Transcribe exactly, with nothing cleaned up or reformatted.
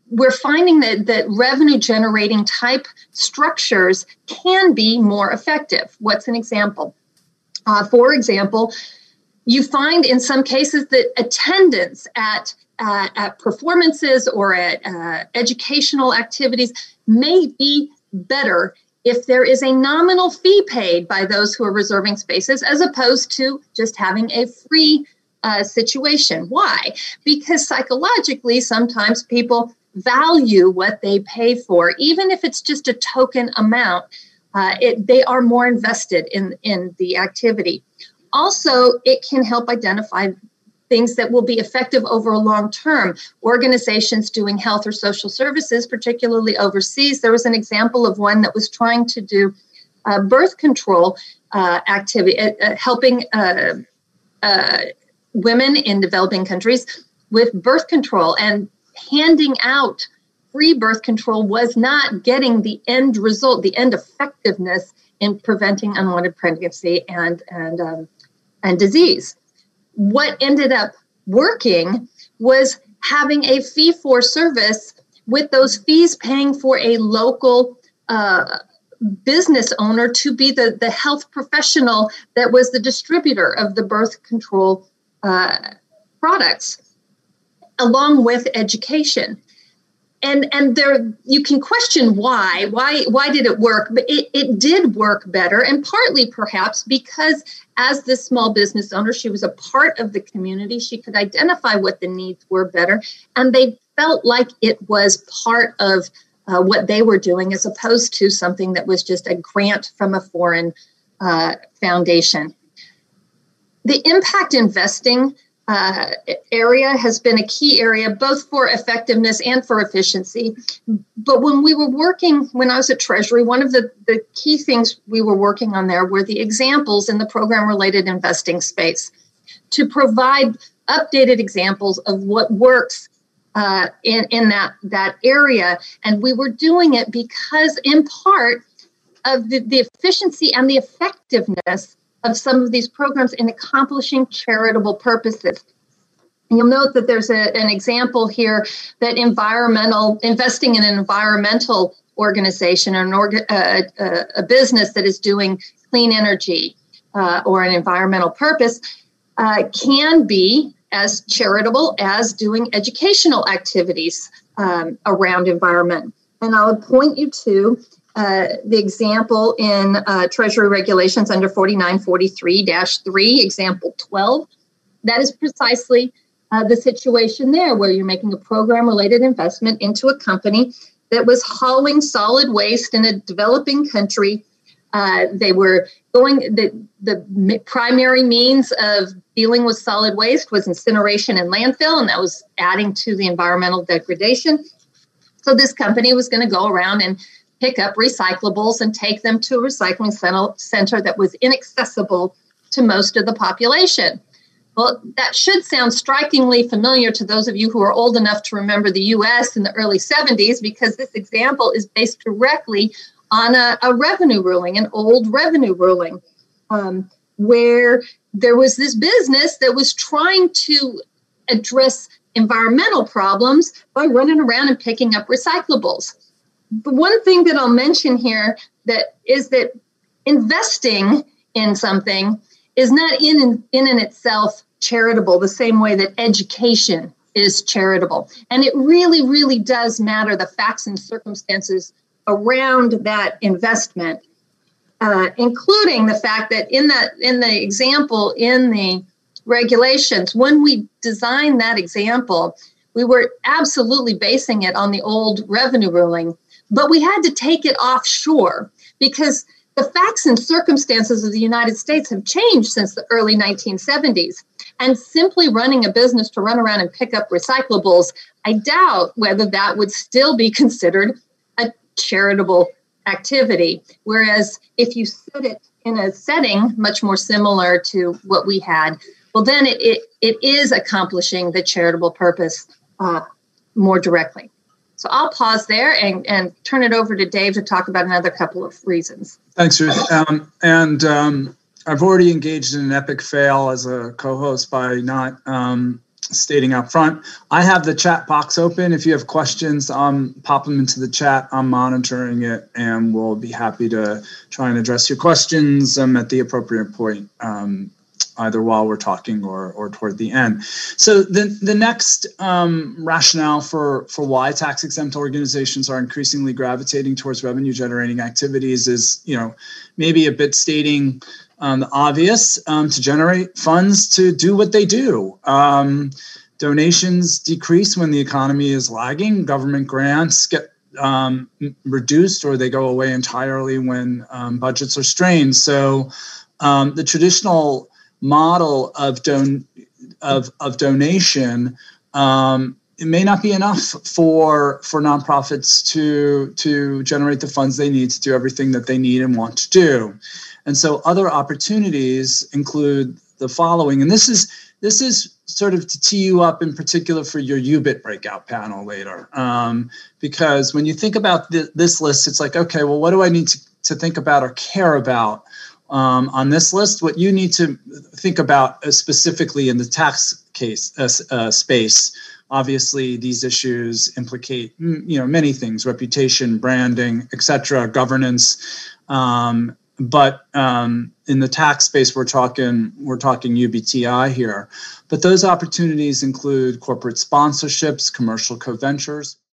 we're finding that, that revenue generating type structures can be more effective. What's an example? Uh, for example, you find in some cases that attendance at uh, at performances or at uh, educational activities may be better if there is a nominal fee paid by those who are reserving spaces as opposed to just having a free uh, situation. Why? Because psychologically, sometimes people value what they pay for, even if it's just a token amount. Uh, it, they are more invested in, in the activity. Also, it can help identify things that will be effective over a long term. Organizations doing health or social services, particularly overseas, there was an example of one that was trying to do uh, birth control uh, activity, uh, helping uh, uh, women in developing countries with birth control, and handing out free birth control was not getting the end result, the end effectiveness in preventing unwanted pregnancy and and um, and disease. What ended up working was having a fee for service, with those fees paying for a local uh, business owner to be the, the health professional that was the distributor of the birth control uh, products, along with education. And and there you can question why. Why why did it work? But it, it did work better, and partly perhaps because as this small business owner, she was a part of the community. She could identify what the needs were better, and they felt like it was part of uh, what they were doing, as opposed to something that was just a grant from a foreign uh, foundation. The impact investing Uh, area has been a key area, both for effectiveness and for efficiency. But when we were working, when I was at Treasury, one of the, the key things we were working on there were the examples in the program-related investing space to provide updated examples of what works uh, in, in that, that area. And we were doing it because, in part, of the, the efficiency and the effectiveness of some of these programs in accomplishing charitable purposes. And you'll note that there's a, an example here that environmental, investing in an environmental organization or an orga, uh, uh, a business that is doing clean energy uh, or an environmental purpose uh, can be as charitable as doing educational activities um, around environment. And I would point you to Uh, the example in uh, Treasury Regulations under forty-nine forty-three dash three, example twelve. That is precisely uh, the situation there, where you're making a program-related investment into a company that was hauling solid waste in a developing country. Uh, they were going, the, the primary means of dealing with solid waste was incineration and landfill, and that was adding to the environmental degradation. So this company was going to go around and pick up recyclables and take them to a recycling center that was inaccessible to most of the population. Well, that should sound strikingly familiar to those of you who are old enough to remember the U S in the early seventies, because this example is based directly on a, a revenue ruling, an old revenue ruling, um, where there was this business that was trying to address environmental problems by running around and picking up recyclables. But one thing that I'll mention here that is that investing in something is not in, in in and itself charitable the same way that education is charitable. And it really, really does matter the facts and circumstances around that investment, uh, including the fact that in that in the example in the regulations, when we designed that example, we were absolutely basing it on the old revenue ruling. But we had to take it offshore because the facts and circumstances of the United States have changed since the early nineteen seventies. And simply running a business to run around and pick up recyclables, I doubt whether that would still be considered a charitable activity. Whereas if you set it in a setting much more similar to what we had, well, then it, it, it is accomplishing the charitable purpose uh, more directly. So I'll pause there and, and turn it over to Dave to talk about another couple of reasons. Thanks, Ruth. Um, and um, I've already engaged in an epic fail as a co-host by not um, stating up front. I have the chat box open. If you have questions, um, pop them into the chat. I'm monitoring it, and we'll be happy to try and address your questions um, at the appropriate point, um, either while we're talking or or toward the end. So the the next um, rationale for for why tax exempt organizations are increasingly gravitating towards revenue generating activities is, you know, maybe a bit stating Um, the obvious, um, to generate funds to do what they do. Um, donations decrease when the economy is lagging. Government grants get um, reduced, or they go away entirely when um, budgets are strained. So um, the traditional model of don of of donation um, it may not be enough for for nonprofits to to generate the funds they need to do everything that they need and want to do. And so other opportunities include the following, and this is this is sort of to tee you up in particular for your U B I T breakout panel later, um, because when you think about th- this list, it's like, okay, well, what do I need to, to think about or care about um, on this list? What you need to think about uh, specifically in the tax case uh, uh, space. Obviously, these issues implicate, you know, many things: reputation, branding, et cetera, governance. Um, But um, in the tax space, we're talking we're talking U B T I here. But those opportunities include corporate sponsorships, commercial co-ventures.